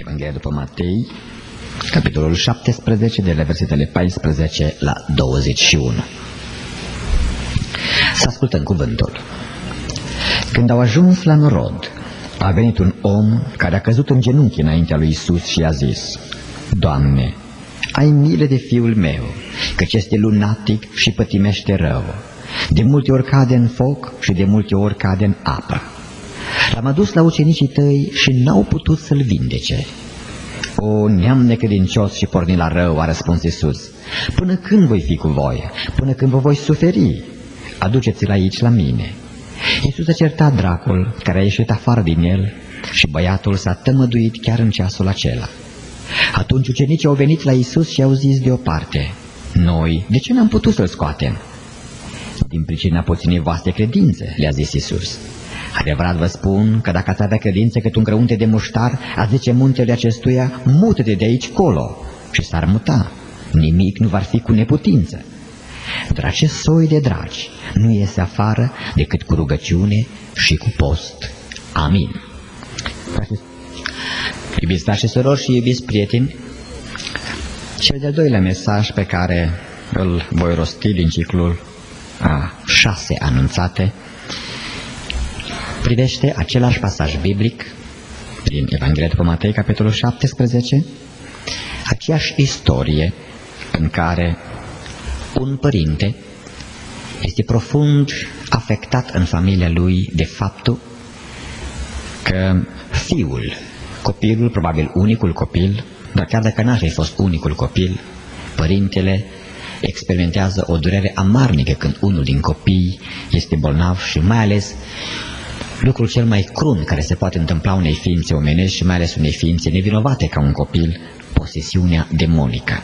Evanghelia după Matei, capitolul 17, de la versetele 14 la 21. Să ascultăm cuvântul. Când au ajuns la norod, a venit un om care a căzut în genunchi înaintea lui Iisus și a zis: Doamne, ai milă de fiul meu, căci este lunatic și pătimește rău. De multe ori cade în foc și de multe ori cade în apă. L-am adus la ucenicii tăi și n-au putut să-l vindece. O, neam necredincios și pornit la rău, a răspuns Iisus, până când voi fi cu voi? Până când vă voi suferi? Aduceți-l aici la mine. Iisus a certat dracul care a ieșit afară din el și băiatul s-a tămăduit chiar în ceasul acela. Atunci ucenicii au venit la Iisus și au zis deoparte: Noi, de ce n-am putut să-l scoatem? Din pricina puținei voastre credințe, le-a zis Iisus. Adevărat vă spun că dacă ați avea credință cât un grăunte de muștar, a zice muntele acestuia: mută-te de aici colo, și s-ar muta. Nimic nu va fi cu neputință. Dar acest soi de dragi nu iese afară decât cu rugăciune și cu post. Amin. Iubiți frați și surori și iubiți prieteni, cel de-al doilea mesaj pe care îl voi rosti din ciclul a 6 anunțate privește același pasaj biblic din Evanghelia după Matei, capitolul 17, aceeași istorie în care un părinte este profund afectat în familia lui de faptul că fiul, copilul, probabil unicul copil, dar chiar dacă n-ar fi fost unicul copil, părintele experimentează o durere amarnică când unul din copii este bolnav și mai ales lucrul cel mai crunt care se poate întâmpla unei ființe omenești și mai ales unei ființe nevinovate ca un copil, posesiunea demonică.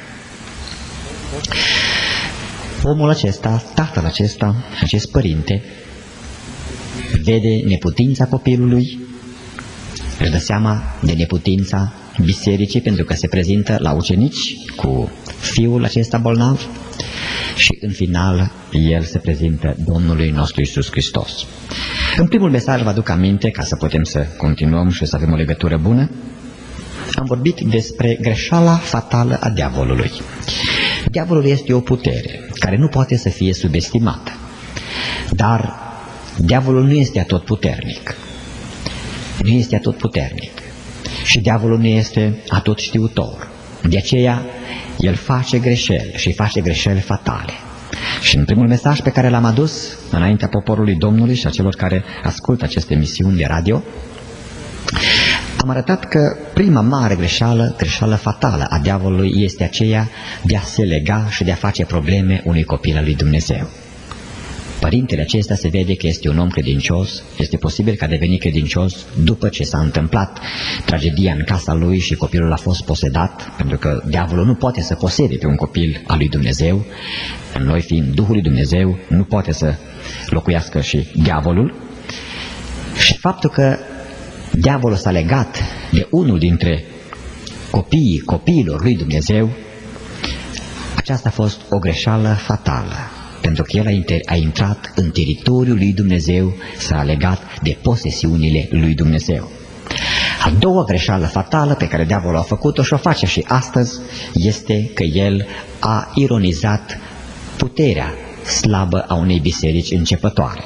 Omul acesta, tatăl acesta, acest părinte, vede neputința copilului, își dă seama de neputința bisericii pentru că se prezintă la ucenici cu fiul acesta bolnav și în final el se prezintă Domnului nostru Iisus Hristos. În primul mesaj vă aduc aminte, ca să putem să continuăm și să avem o legătură bună, am vorbit despre greșeala fatală a diavolului. Diavolul este o putere care nu poate să fie subestimată, dar diavolul nu este atotputernic. Nu este atotputernic și diavolul nu este atotștiutor. De aceea el face greșeli și face greșeli fatale. Și în primul mesaj pe care l-am adus înaintea poporului Domnului și a celor care ascultă aceste emisiuni de radio, am arătat că prima mare greșeală fatală a diavolului este aceea de a se lega și de a face probleme unui copil al lui Dumnezeu. Părintele acesta se vede că este un om credincios, este posibil că a devenit credincios după ce s-a întâmplat tragedia în casa lui și copilul a fost posedat, pentru că diavolul nu poate să posede pe un copil al lui Dumnezeu. În noi fiind Duhul lui Dumnezeu, nu poate să locuiască și diavolul. Și faptul că diavolul s-a legat de unul dintre copiilor lui Dumnezeu, aceasta a fost o greșeală fatală, pentru că el a intrat în teritoriul lui Dumnezeu, s-a legat de posesiunile lui Dumnezeu. A doua greșeală fatală pe care diavolul a făcut-o și o face și astăzi este că el a ironizat puterea slabă a unei biserici începătoare.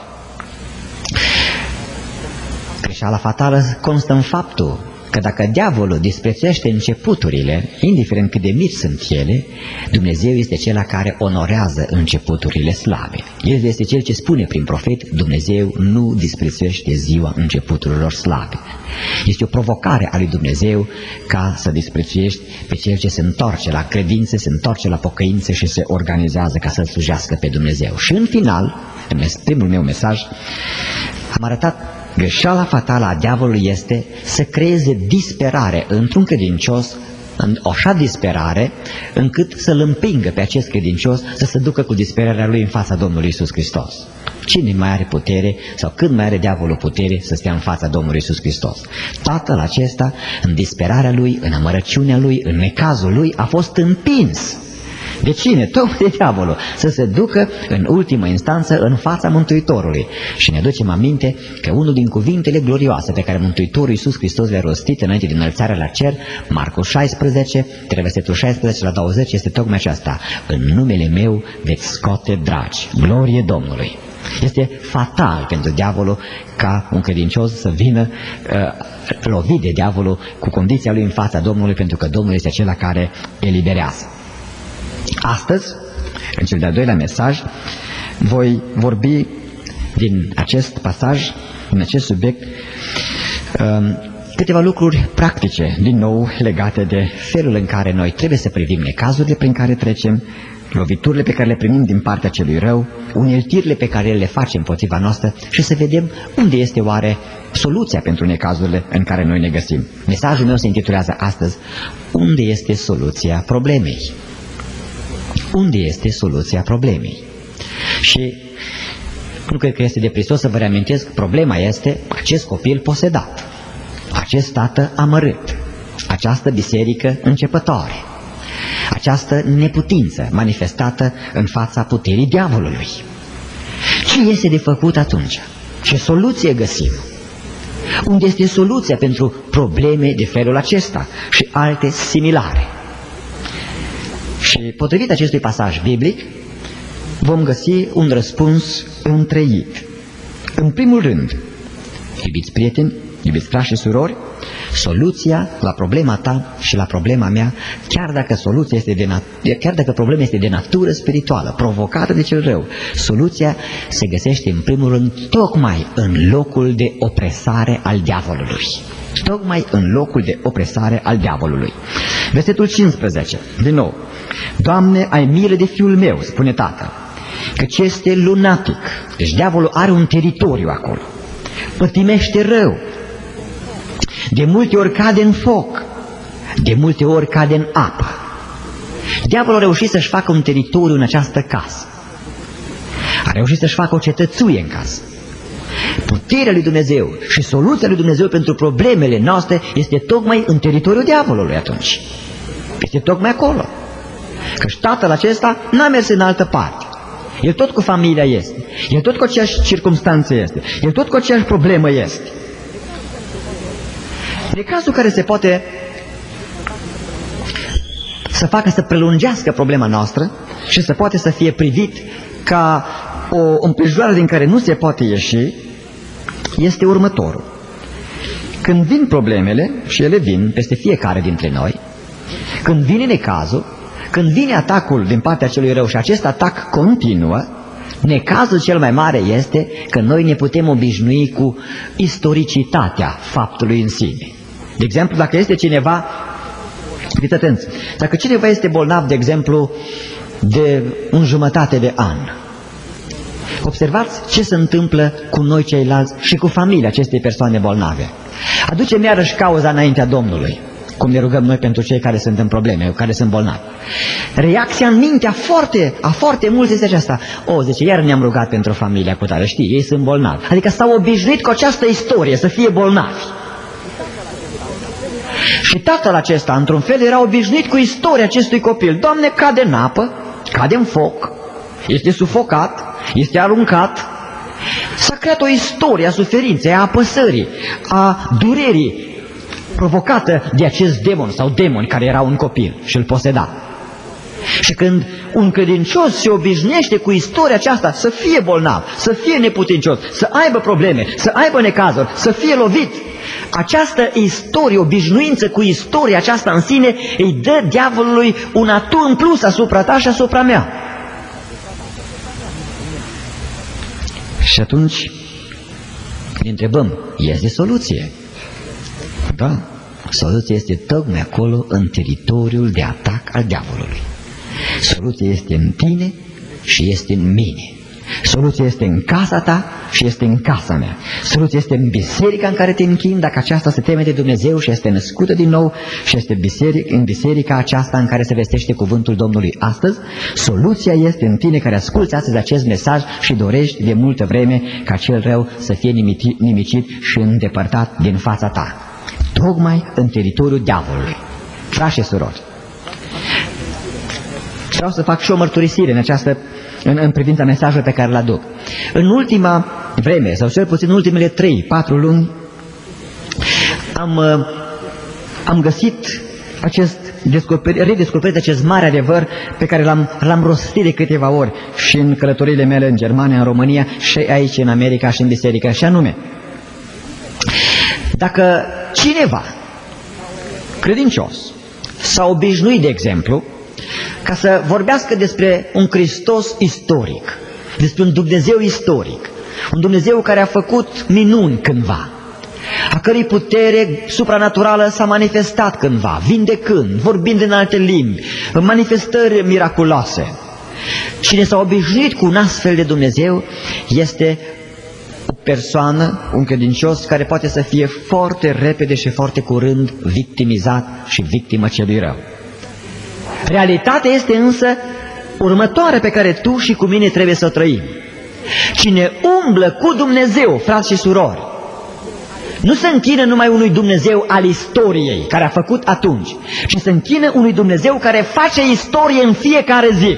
Greșeala fatală constă în faptul că dacă diavolul disprețuiește începuturile, indiferent cât de mici sunt ele, Dumnezeu este cel care onorează începuturile slabe. El este cel ce spune prin profet: Dumnezeu nu disprețuiește ziua începuturilor slabe. Este o provocare a lui Dumnezeu ca să disprețuiești pe cel ce se întoarce la credință, se întoarce la pocăință și se organizează ca să-L slujească pe Dumnezeu. Și în final, în primul meu mesaj, am arătat greșeala fatală a diavolului este să creeze disperare într-un credincios, o așa disperare încât să-l împingă pe acest credincios să se ducă cu disperarea lui în fața Domnului Iisus Hristos. Cine mai are putere sau cât mai are diavolul putere să stea în fața Domnului Iisus Hristos? Tatăl acesta, în disperarea lui, în amărăciunea lui, în necazul lui, a fost împins De cine? Tocmai de diavolul. Să se ducă în ultimă instanță în fața Mântuitorului. Și ne aducem aminte că unul din cuvintele glorioase pe care Mântuitorul Iisus Hristos le-a rostit înainte de înălțarea la cer, Marcu 16, de versetul 16 la 20, este tocmai aceasta: în numele meu veți scoate dragi. Glorie Domnului! Este fatal pentru diavolul ca un credincios să vină lovit de diavolul cu condiția lui în fața Domnului, pentru că Domnul este acela care eliberează. Astăzi, în cel de-al doilea mesaj, voi vorbi din acest pasaj, din acest subiect, câteva lucruri practice, din nou legate de felul în care noi trebuie să privim necazurile prin care trecem, loviturile pe care le primim din partea celui rău, uneltirile pe care le facem împotriva noastră și să vedem unde este oare soluția pentru necazurile în care noi ne găsim. Mesajul meu se intitulează astăzi: unde este soluția problemei? Unde este soluția problemei? Și nu cred că este de prisos să vă reamintesc, problema este acest copil posedat, acest tată amărât, această biserică începătoare, această neputință manifestată în fața puterii diavolului. Ce este de făcut atunci? Ce soluție găsim? Unde este soluția pentru probleme de felul acesta și alte similare? Și potrivit acestui pasaj biblic, vom găsi un răspuns întreit. În primul rând, iubiți prieteni, iubiți frați și surori, soluția la problema ta și la problema mea, chiar dacă problema este de natură spirituală, provocată de cel rău, soluția se găsește în primul rând tocmai în locul de opresare al diavolului. Tocmai în locul de opresare al diavolului. Versetul 15, din nou: Doamne, ai milă de fiul meu, spune tatăl, căci este lunatic. Deci diavolul are un teritoriu acolo, pătimește rău, de multe ori cade în foc, de multe ori cade în apă. Diavolul a reușit să-și facă un teritoriu în această casă, a reușit să-și facă o cetățuie în casă. Puterea lui Dumnezeu și soluția lui Dumnezeu pentru problemele noastre este tocmai în teritoriul diavolului atunci. Este tocmai acolo. Căci tatăl acesta n-a mers în altă parte. El tot cu familia este. El tot cu aceeași circumstanță este. El tot cu aceeași problemă este. E cazul care se poate să facă să prelungească problema noastră și să poate să fie privit ca o împrejurare din care nu se poate ieși, este următorul. Când vin problemele, și ele vin peste fiecare dintre noi, când vine necazul, când vine atacul din partea celui rău și acest atac continuă, necazul cel mai mare este că noi ne putem obișnui cu istoricitatea faptului în sine. De exemplu, dacă este cineva, fiți atenți, dacă cineva este bolnav, de exemplu, de un jumătate de an, observați ce se întâmplă cu noi ceilalți și cu familia acestei persoane bolnave. Aducem iarăși cauza înaintea Domnului, cum ne rugăm noi pentru cei care sunt în probleme, care sunt bolnavi. Reacția în mintea a foarte mulți este aceasta: zice, iar ne-am rugat pentru familia cu tare, știi, ei sunt bolnavi. Adică s-au obișnuit cu această istorie, să fie bolnavi. Și tatăl acesta, într-un fel, era obișnuit cu istoria acestui copil. Doamne, cade în apă, cade în foc, este sufocat, este aruncat. S-a creat o istorie a suferinței, a apăsării, a durerii provocată de acest demon sau demoni care era un copil și îl poseda. Și când un credincios se obișnuiește cu istoria aceasta, să fie bolnav, să fie neputincios, să aibă probleme, să aibă necazuri, să fie lovit, această istorie, obișnuință cu istoria aceasta în sine, îi dă diavolului un atu în plus asupra ta și asupra mea. Și atunci ne întrebăm, este soluție? Da, soluția este tocmai acolo, în teritoriul de atac al diavolului. Soluția este în tine și este în mine. Soluția este în casa ta și este în casa mea. Soluția este în biserica în care te închini, dacă aceasta se teme de Dumnezeu și este născută din nou, și este în biserica aceasta în care se vestește cuvântul Domnului astăzi. Soluția este în tine care asculți astăzi acest mesaj și dorești de multă vreme ca cel rău să fie nimicit și îndepărtat din fața ta. Tocmai în teritoriul diavolului. Frați și surori, vreau să fac și o mărturisire în privința mesajului pe care îl aduc. În ultima vreme, sau cel puțin în ultimele 3-4 luni, am găsit redescoperit acest mare adevăr pe care l-am rostit de câteva ori și în călătoriile mele în Germania, în România și aici în America și în biserică, și anume: dacă cineva credincios s-a obișnuit, de exemplu, ca să vorbească despre un Hristos istoric, despre un Dumnezeu istoric, un Dumnezeu care a făcut minuni cândva, a cărei putere supranaturală s-a manifestat cândva, vindecând, vorbind în alte limbi, manifestări miraculoase. Cine s-a obișnuit cu un astfel de Dumnezeu este o persoană, un credincios, care poate să fie foarte repede și foarte curând victimizat și victimă celui rău. Realitatea este însă următoarea pe care tu și cu mine trebuie să o trăim. Cine umblă cu Dumnezeu, frați și surori, nu se închină numai unui Dumnezeu al istoriei, care a făcut atunci, ci se închină unui Dumnezeu care face istorie în fiecare zi.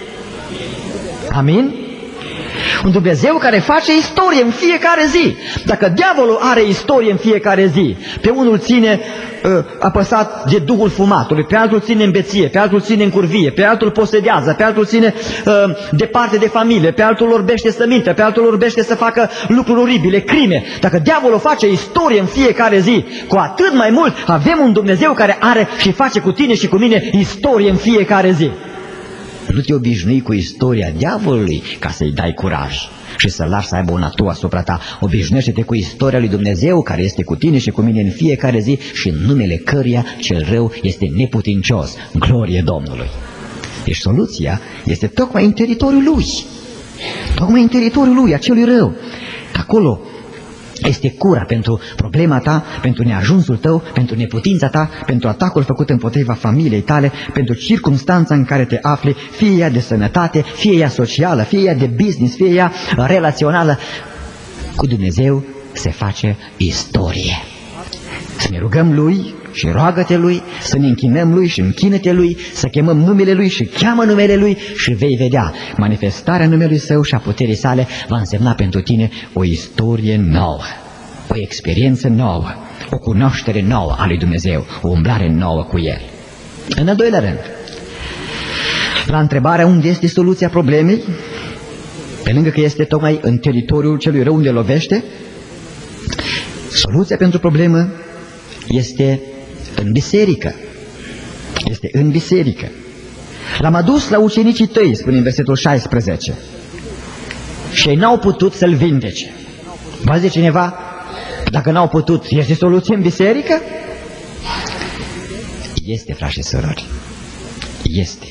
Amin? Un Dumnezeu care face istorie în fiecare zi. Dacă diavolul are istorie în fiecare zi, pe unul ține apăsat de duhul fumatului, pe altul ține în beție, pe altul ține în curvie, pe altul posedează, pe altul ține departe de familie, pe altul orbește să mintă, pe altul orbește să facă lucruri oribile, crime. Dacă diavolul face istorie în fiecare zi, cu atât mai mult avem un Dumnezeu care are și face cu tine și cu mine istorie în fiecare zi. Nu te obișnui cu istoria diavolului ca să-i dai curaj și să-l lași să aibă un atu asupra ta. Obișnuiește-te cu istoria lui Dumnezeu care este cu tine și cu mine în fiecare zi și în numele căruia cel rău este neputincios. Glorie Domnului! Deci soluția este tocmai în teritoriul lui. Tocmai în teritoriul lui, acelui rău. Acolo este cura pentru problema ta, pentru neajunsul tău, pentru neputința ta, pentru atacul făcut împotriva familiei tale, pentru circumstanța în care te afli, fie ea de sănătate, fie ea socială, fie ea de business, fie ea relațională. Cu Dumnezeu se face istorie. Să ne rugăm Lui și roagă-te Lui, să ne închinăm Lui și închină-te Lui, să chemăm numele Lui și cheamă numele Lui și vei vedea manifestarea numelui Său și a puterii sale va însemna pentru tine o istorie nouă, o experiență nouă, o cunoaștere nouă a lui Dumnezeu, o umblare nouă cu El. În al doilea rând, la întrebarea unde este soluția problemei, pe lângă că este tocmai în teritoriul celui rău unde lovește, soluția pentru problemă este în biserică. Este în biserică. L-am adus la ucenicii tăi, spune în versetul 16, și ei n-au putut să-l vindece. Va zice cineva, dacă n-au putut, este soluție în biserică? Este, frați și surori. Este.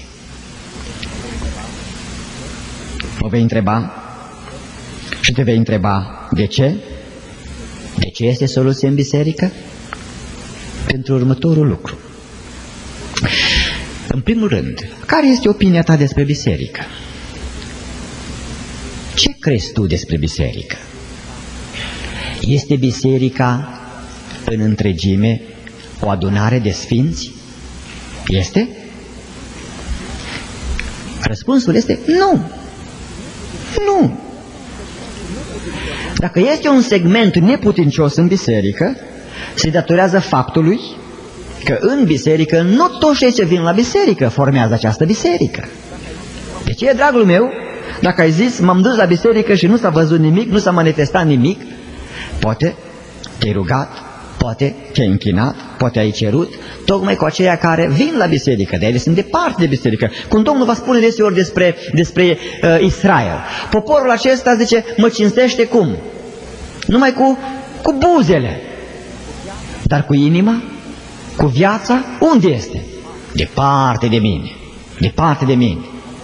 O vei întreba și te vei întreba de ce? De ce este soluție în biserică? Pentru următorul lucru. În primul rând, care este opinia ta despre biserică? Ce crezi tu despre biserică? Este biserica în întregime o adunare de sfinți? Este? Răspunsul este nu. Nu. Dacă este un segment neputincios în biserică, se datorează faptului că în biserică nu toți cei ce vin la biserică formează această biserică. De ce, dragul meu, dacă ai zis, m-am dus la biserică și nu s-a văzut nimic, nu s-a manifestat nimic, poate te-ai rugat, poate te-ai închinat, poate ai cerut, tocmai cu aceia care vin la biserică, de ele sunt departe de biserică. Cum Domnul va spune deseori despre Israel, poporul acesta, zice, mă cinstește cum? Numai cu buzele. Dar cu inima, cu viața, unde este? Departe de mine. Departe de mine.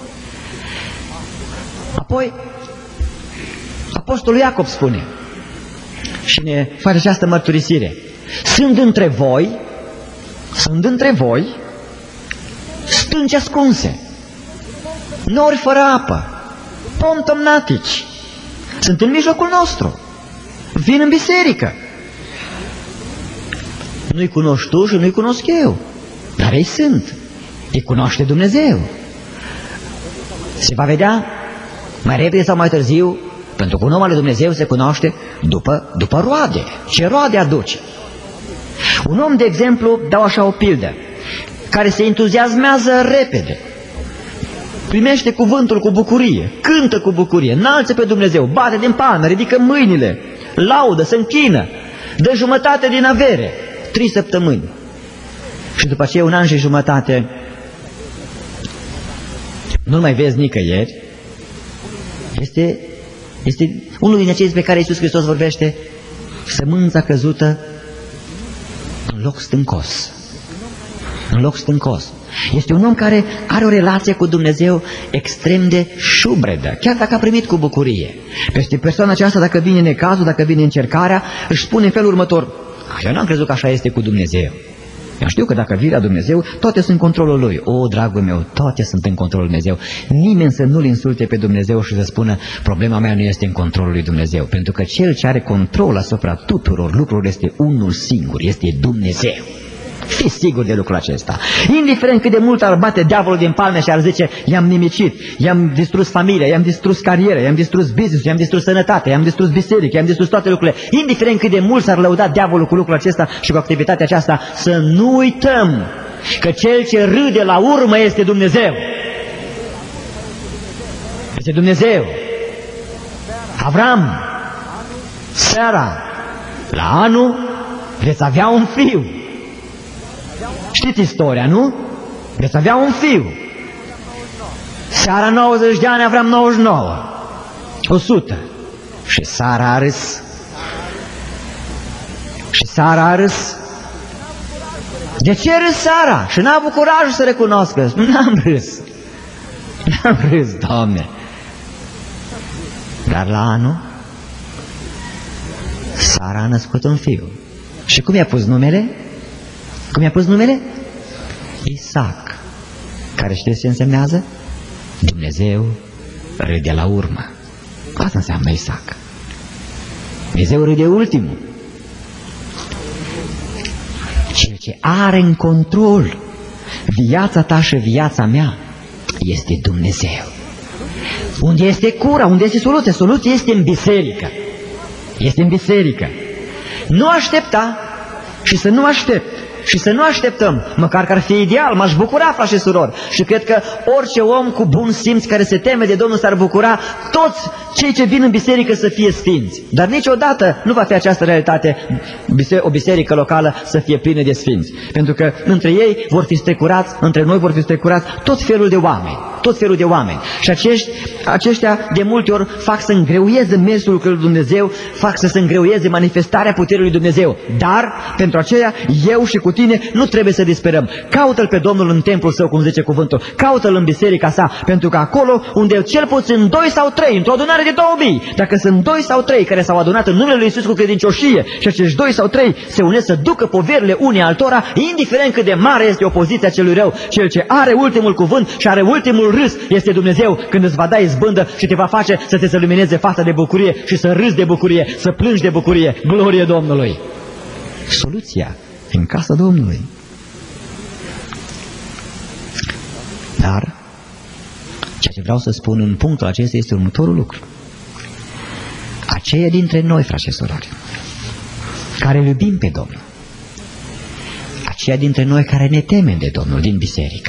Apoi, Apostolul Iacob spune și ne face această mărturisire. Sunt între voi stânci ascunse, nori fără apă, pomi tămnatici. Sunt în mijlocul nostru. Vin în biserică. Nu-i cunoști tu și nu-i cunosc eu, dar ei sunt. Îi cunoaște Dumnezeu. Se va vedea mai repede sau mai târziu, pentru că un om al lui Dumnezeu se cunoaște după roade. Ce roade aduce? Un om, de exemplu, dau așa o pildă, care se entuziasmează repede, primește cuvântul cu bucurie, cântă cu bucurie, înalță pe Dumnezeu, bate din palme, ridică mâinile, laudă, se închină, dă jumătate din avere, 3 săptămâni. Și după aceea 1 an și jumătate nu-l mai vezi nicăieri. Este unul din acei pe care Iisus Hristos vorbește, sămânța căzută în loc stâncos. În loc stâncos. Este un om care are o relație cu Dumnezeu extrem de șubredă, chiar dacă a primit cu bucurie. Peste persoana aceasta, dacă vine necazul, dacă vine încercarea, își spune în felul următor: eu n-am crezut că așa este cu Dumnezeu. Eu știu că dacă vii la Dumnezeu, toate sunt în controlul Lui. O, dragul meu, toate sunt în controlul Lui Dumnezeu. Nimeni să nu-L insulte pe Dumnezeu și să spună: problema mea nu este în controlul Lui Dumnezeu. Pentru că Cel ce are control asupra tuturor lucrurilor este unul singur, este Dumnezeu. Fiți siguri de lucrul acesta. Indiferent cât de mult ar bate diavolul din palme și ar zice: i-am nimicit, i-am distrus familia, i-am distrus cariera, i-am distrus business, i-am distrus sănătatea, i-am distrus biserica, i-am distrus toate lucrurile. Indiferent cât de mult s-ar lăuda diavolul cu lucrul acesta și cu activitatea aceasta, să nu uităm că Cel ce râde la urmă este Dumnezeu. Este Dumnezeu. Avram, Sara, la anul veți avea un fiu. Știți istoria, nu? Veți avea un fiu. Sara 90 de ani, Avram 99. 100. Și Sara a râs. Și Sara a râs. De ce râs Sara? Și n-a avut curajul să recunoască. N-am râs. N-am râs, Doamne. Dar la anul Sara a născut un fiu. Și cum i-a pus numele? Cum i-a pus numele? Isaac. Care știți ce însemnează? Dumnezeu râde la urmă. Asta înseamnă Isaac. Dumnezeu râde ultimul. Cel ce are în control viața ta și viața mea este Dumnezeu. Unde este cura? Unde este soluția? Soluția este în biserică. Este în biserică. Nu aștepta și să nu aștept. Și să nu așteptăm, măcar că ar fi ideal, m-aș bucura, frați și surori. Și cred că orice om cu bun simț care se teme de Domnul s-ar bucura, toți cei ce vin în biserică să fie sfinți. Dar niciodată nu va fi această realitate, o biserică locală să fie plină de sfinți. Pentru că între ei vor fi strecurați, între noi vor fi strecurați tot felul de oameni. Tot felul de oameni. Și aceștia de multe ori fac să îngreuieze mersul lui Dumnezeu, fac să se îngreuieze manifestarea puterii lui Dumnezeu. Dar, pentru aceea, eu și cu tine nu trebuie să disperăm. Caută-L pe Domnul în templul Său, cum zice cuvântul. Caută-L în biserica sa, pentru că acolo unde cel puțin 2 sau 3, într-o adunare de 2000, dacă sunt 2 sau 3 care s-au adunat în numele lui Iisus cu credincioșie și acești 2 sau 3 se unesc să ducă poverile unii altora, indiferent cât de mare este opoziția celui rău, cel ce are ultimul cuvânt și are ultimul râs este Dumnezeu, când îți va da izbândă și te va face să te lumineze fața de bucurie și să râzi de bucurie, să plângi de bucurie. Glorie Domnului! Soluția în casa Domnului. Dar ceea ce vreau să spun în punctul acesta este următorul lucru. Aceia dintre noi, frați și surori, care îl iubim pe Domnul, aceia dintre noi care ne temem de Domnul din biserică,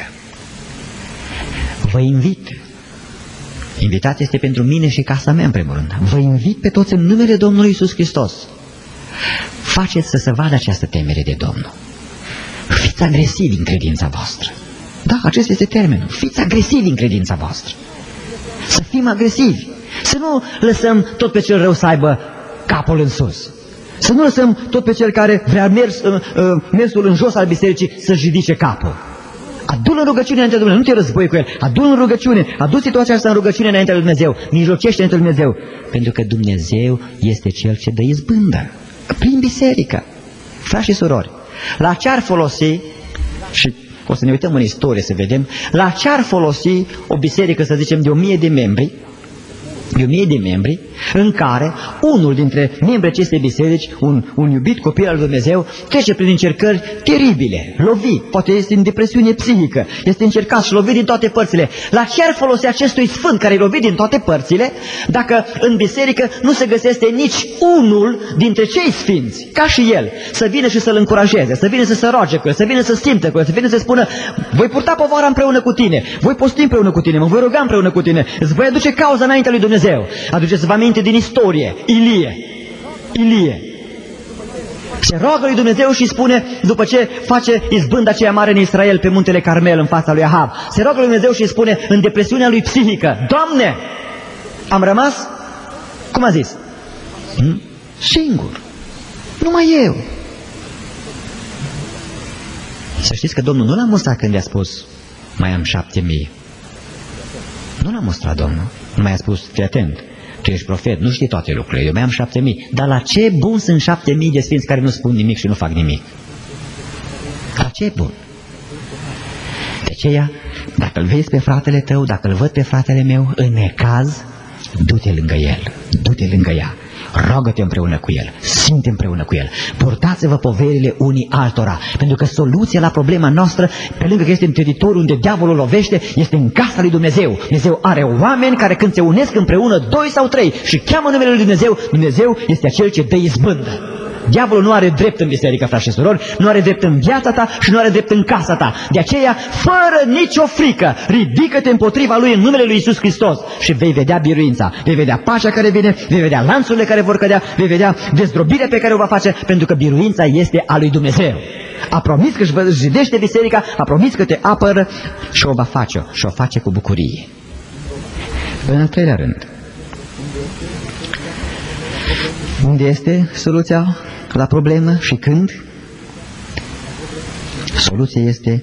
vă invit, invitația este pentru mine și casa mea în primul rând, vă invit pe toți în numele Domnului Iisus Hristos. Faceți să se vadă această temere de Domnul. Fiți agresivi în credința voastră. Da, acesta este termenul. Fiți agresivi în credința voastră. Să fim agresivi. Să nu lăsăm tot pe cel rău să aibă capul în sus. Să nu lăsăm tot pe cel care vrea mersul în jos al bisericii să-și ridice capul. Adu-l în rugăciune înaintea lui Dumnezeu, nu te război cu el. Adu-l în rugăciune, adu situația asta în rugăciune înaintea lui Dumnezeu. Mijlocește înaintea lui Dumnezeu. Pentru că Dumnezeu este Cel ce dă izbândă. Prin biserică. Frați și surori, la ce ar folosi, și o să ne uităm în istorie să vedem, la ce ar folosi o biserică, să zicem, de 1000 de membri, de 1000 de membri, în care unul dintre membrii acestei biserici, un iubit copil al lui Dumnezeu, trece prin încercări teribile, lovit, poate este în depresiune psihică, este încercat și lovit din toate părțile. La ce ar folosi acestui sfânt care e lovit din toate părțile, dacă în biserică nu se găsește nici unul dintre cei sfinți, ca și el, să vină și să-l încurajeze, să vină să se roage cu el, să vină să simte cu el, să vină să spună: voi purta povara împreună cu tine, voi posti împreună cu tine, mă voi ruga împreună cu tine, îți voi aduce cauza înaintea lui Dumnezeu. Aduceți-vă aminte din istorie, Ilie. Se roagă lui Dumnezeu și spune, după ce face izbânda aceea mare în Israel pe muntele Carmel în fața lui Ahab, se roagă lui Dumnezeu și spune în depresiunea lui psihică: Doamne, am rămas, cum a zis, singur, numai eu. Să știți că Domnul nu l-a mustrat când i-a spus: mai am 7000. Nu l-a mustrat Domnul, nu mai a spus: fii atent, tu ești profet, nu știi toate lucrurile, eu mai am 7000. Dar la ce bun sunt 7000 de sfinți care nu spun nimic și nu fac nimic? La ce bun? De aceea, dacă îl vezi pe fratele tău, dacă îl văd pe fratele meu în necaz, du-te lângă el, du-te lângă ea, roagă-te împreună cu el, simte împreună cu el, purtați-vă poverile unii altora, pentru că soluția la problema noastră, pe lângă că este în teritoriul unde diavolul lovește, este în casa lui Dumnezeu. Dumnezeu are oameni care când se unesc împreună, 2 sau 3, și cheamă numele lui Dumnezeu, Dumnezeu este acel ce dă izbândă. Diavolul nu are drept în biserică, frați și surori, nu are drept în viața ta și nu are drept în casa ta. De aceea, fără nicio frică, ridică-te împotriva lui în numele lui Iisus Hristos și vei vedea biruința, vei vedea pacea care vine, vei vedea lanțurile care vor cădea, vei vedea dezgrobirea pe care o va face, pentru că biruința este a lui Dumnezeu. A promis că își zidește biserica, a promis că te apără și o va face, și o face cu bucurie. În al treilea rând, unde este soluția la problemă și când? Soluția este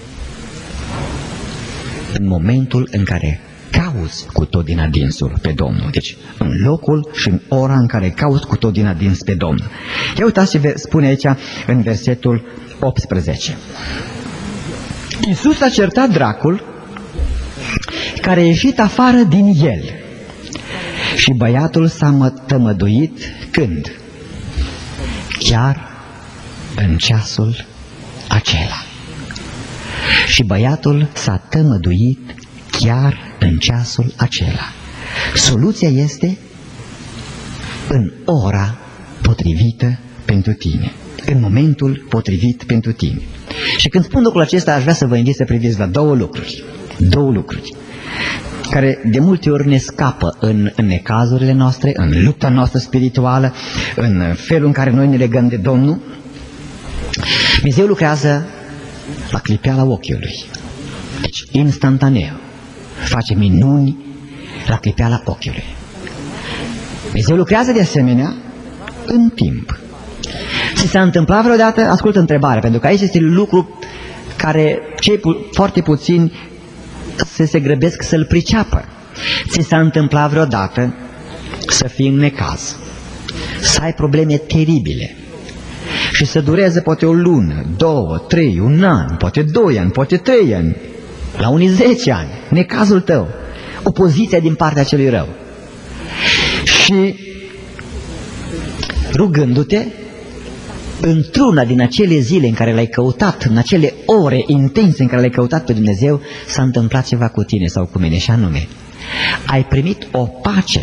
în momentul în care cauți cu tot din adinsul pe Domnul. Deci în locul și în ora în care cauți cu tot din adins pe Domnul. Ia uitați ce spune aici în versetul 18. Iisus a certat dracul care a ieșit afară din el și băiatul s-a tămăduit când? Chiar în ceasul acela. Și băiatul s-a tămăduit chiar în ceasul acela. Soluția este în ora potrivită pentru tine, în momentul potrivit pentru tine. Și când spun lucrul acesta, aș vrea să vă invit să priviți la două lucruri care de multe ori ne scapă în necazurile noastre, în lupta noastră spirituală, în felul în care noi ne legăm de Domnul. Dumnezeu lucrează la clipeala ochiului. Deci, instantaneu. Face minuni la clipeala ochiului. Dumnezeu lucrează de asemenea în timp. Ți s-a întâmplat vreodată? Ascultă întrebarea, pentru că aici este lucru care cei foarte puțini se grăbesc să-l priceapă. Ți s-a întâmplat vreodată să fii în necaz, să ai probleme teribile și să dureze poate o lună, 2, 3, un an, poate 2 ani, poate 3 ani, la unii 10 ani, necazul tău, opoziția din partea celui rău. Și rugându-te, într-una din acele zile în care l-ai căutat, în acele ore intense în care l-ai căutat pe Dumnezeu, s-a întâmplat ceva cu tine sau cu mine, și anume, ai primit o pace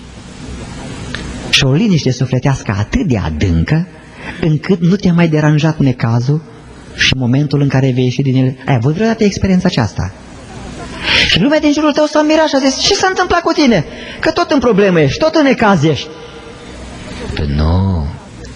și o liniște sufletească atât de adâncă, încât nu te-a mai deranjat necazul și momentul în care vei ieși din el. Ai avut vreodată experiența aceasta? Și lumea din jurul tău s-a mirat și a zis: ce s-a întâmplat cu tine? Că tot în problemă ești, tot în necaz ești. Nu.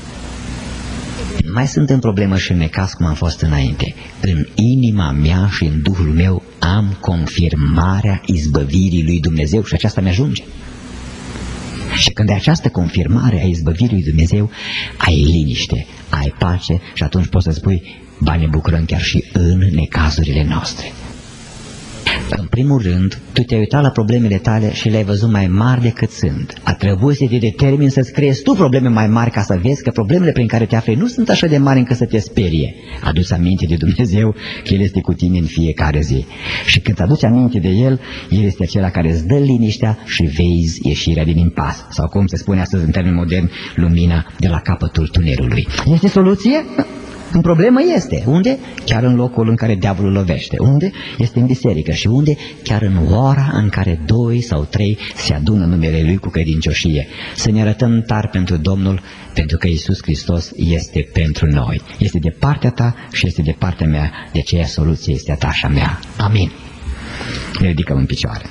Mai sunt în problemă și în necaz cum am fost înainte. În inima mea și în Duhul meu am confirmarea izbăvirii lui Dumnezeu și aceasta mi-ajunge. Și când ai această confirmare a izbăvirii lui Dumnezeu, ai liniște, ai pace și atunci poți să spui: ba, ne bucurăm chiar și în necazurile noastre. În primul rând, tu te-ai uitat la problemele tale și le-ai văzut mai mari decât sunt. A trebuit să te determini să-ți creezi tu probleme mai mari ca să vezi că problemele prin care te afli nu sunt așa de mari încât să te sperie. Adu-ți aminte de Dumnezeu că El este cu tine în fiecare zi. Și când aduci aminte de El, El este acela care îți dă liniștea și vezi ieșirea din impas. Sau cum se spune astăzi în termeni moderni, lumina de la capătul tunelului. Este soluție? În problemă este. Unde? Chiar în locul în care diavolul lovește. Unde? Este în biserică. Și unde? Chiar în ora în care 2 sau 3 se adună numele Lui cu credincioșie. Să ne arătăm tari pentru Domnul, pentru că Iisus Hristos este pentru noi. Este de partea ta și este de partea mea, de aceea soluția este a ta și a mea. Amin. Ne ridicăm în picioare.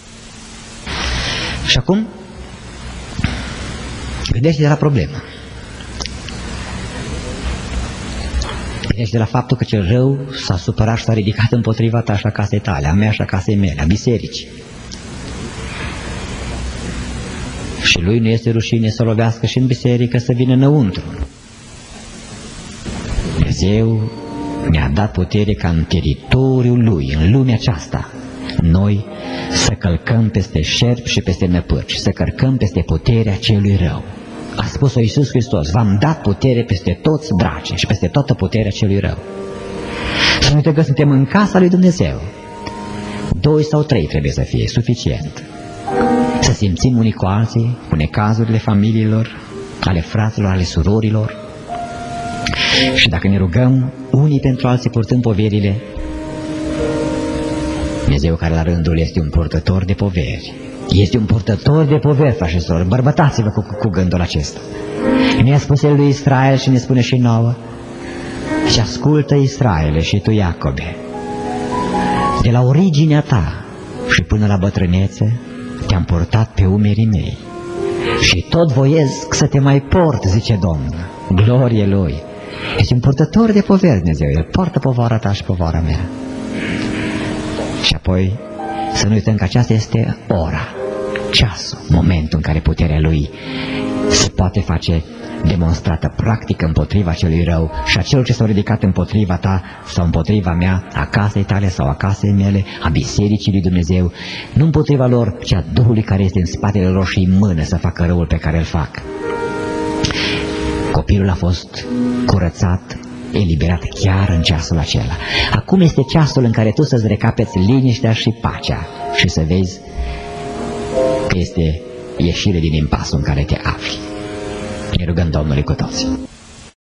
Și acum, gândește-te la problemă. Gândește de la faptul că cel rău s-a supărat și s-a ridicat împotriva ta și a casei tale, a mea și a casei mele, a bisericii. Și lui nu este rușine să lovească și în biserică, să vină înăuntru. Dumnezeu ne-a dat putere ca în teritoriul Lui, în lumea aceasta, noi să călcăm peste șerpi și peste năpârci, să călcăm peste puterea celui rău. A spus-o Iisus Hristos, v-am dat putere peste toți dracii și peste toată puterea celui rău. Să nu uităm că suntem în casa lui Dumnezeu. 2 sau 3 trebuie să fie suficient. Să simțim unii cu alții, cu necazurile familiilor, ale fraților, ale surorilor. Și dacă ne rugăm unii pentru alții purtând poverile, Dumnezeu care la rândul este un purtător de poveri. Este un purtător de poveri, frați și sorori. Bărbătați-vă cu gândul acesta. Ne-a spus El lui Israel și ne spune și nouă. Și ascultă, Israele, și tu, Iacobe, de la originea ta și până la bătrânețe te-am purtat pe umerii mei. Și tot voiesc să te mai port, zice Domnul. Glorie Lui. Este un purtător de poveri, Dumnezeu. El poartă povara ta și povara mea. Și apoi să nu uităm că aceasta este ora, ceasul, momentul în care puterea Lui se poate face demonstrată practic împotriva celui rău și a celor ce s-au ridicat împotriva ta sau împotriva mea, a casei tale sau a casei mele, a bisericii lui Dumnezeu, nu împotriva lor, ci a Duhului care este în spatele lor și în mână să facă răul pe care îl fac. Copilul a fost curățat, eliberat chiar în ceasul acela. Acum este ceasul în care tu să-ți recapeți liniștea și pacea și să vezi că este ieșire din impasul în care te afli. Ne rugăm Domnului cu toți.